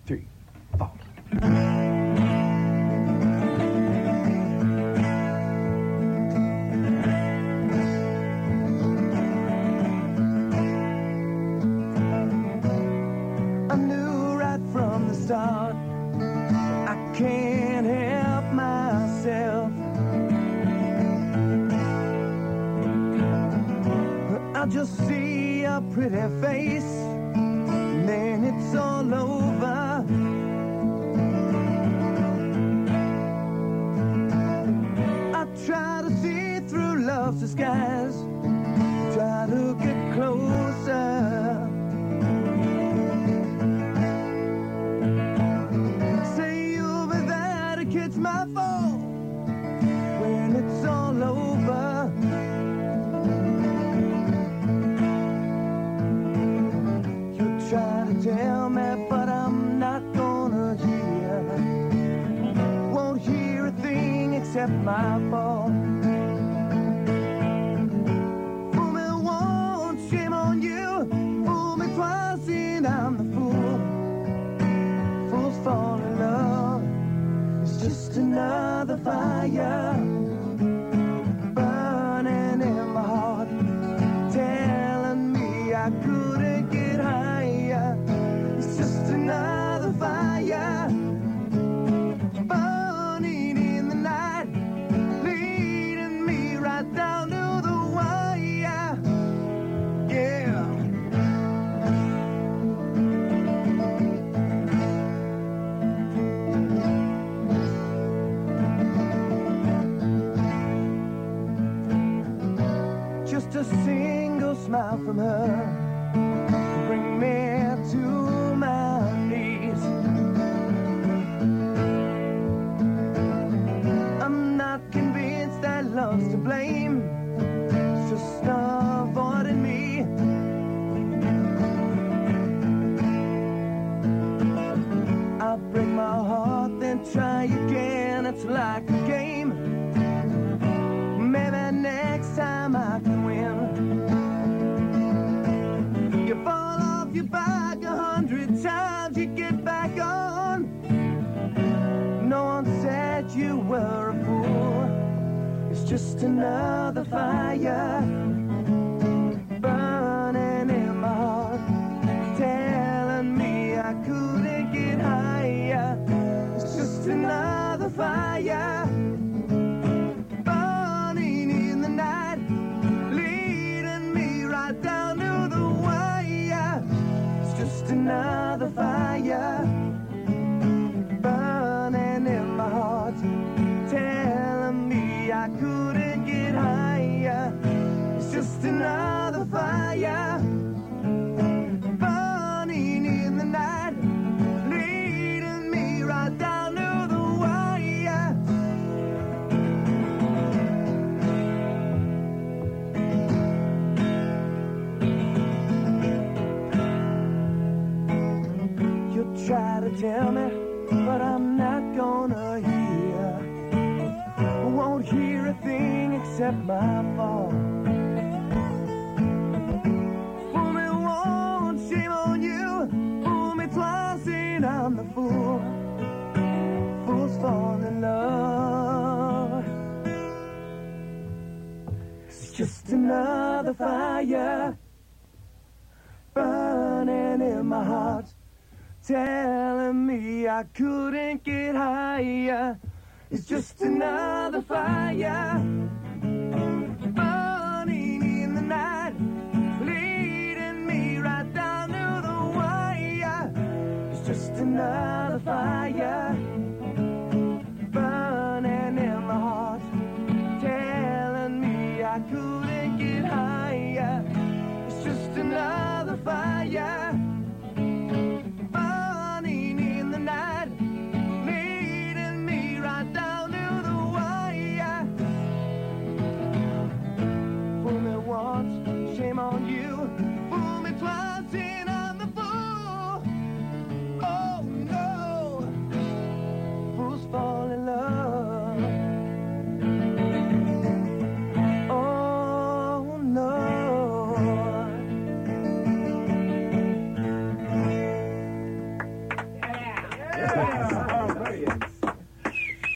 3, 4. I knew right from the start I can't help myself. I just see a pretty face, and then it's all over. I try to see through love's disguise, try to get closer. Say you'll be there to catch my fall when it's all over. Try to tell me, but I'm not gonna hear. Won't hear a thing except my fall. Fool me once, shame on you. Fool me twice, and I'm the fool. Fools fall in love. It's just another fire burning in my heart, telling me I couldn't get high. It's just another fire burning in the night, leading me right down to the wire. Yeah. Just a single smile from her, bring me to my knees. I'm not convinced that love's to blame, it's just avoiding me. I break my heart, then try again, it's like a game. Maybe next time I can win. You fall off your back 100 times, you get back on. No one said you were a fool. It's just another fire burning in my heart, telling me I couldn't get higher. It's just another fire burning in the night, leading me right down to the wire. It's just another fire burning in my heart, telling me I couldn't get higher. It's just another fire burning in the night, leading me right down to the wire. You try to tell me, but I'm not gonna hear. I won't hear a thing except my fall. Fool me once, shame on you. Fool me twice, and I'm the fool. Fools fall in love. It's just another fire burning in my heart, telling me I couldn't get higher. It's just another fire burning in the night, leading me right down to the wire. It's just another fire burning in my heart, telling me I couldn't get higher. It's just another fire burning in the night, leading me right down to the wire. Fool me once, shame on you. Fool me twice, and I'm the fool. Oh no. Yeah.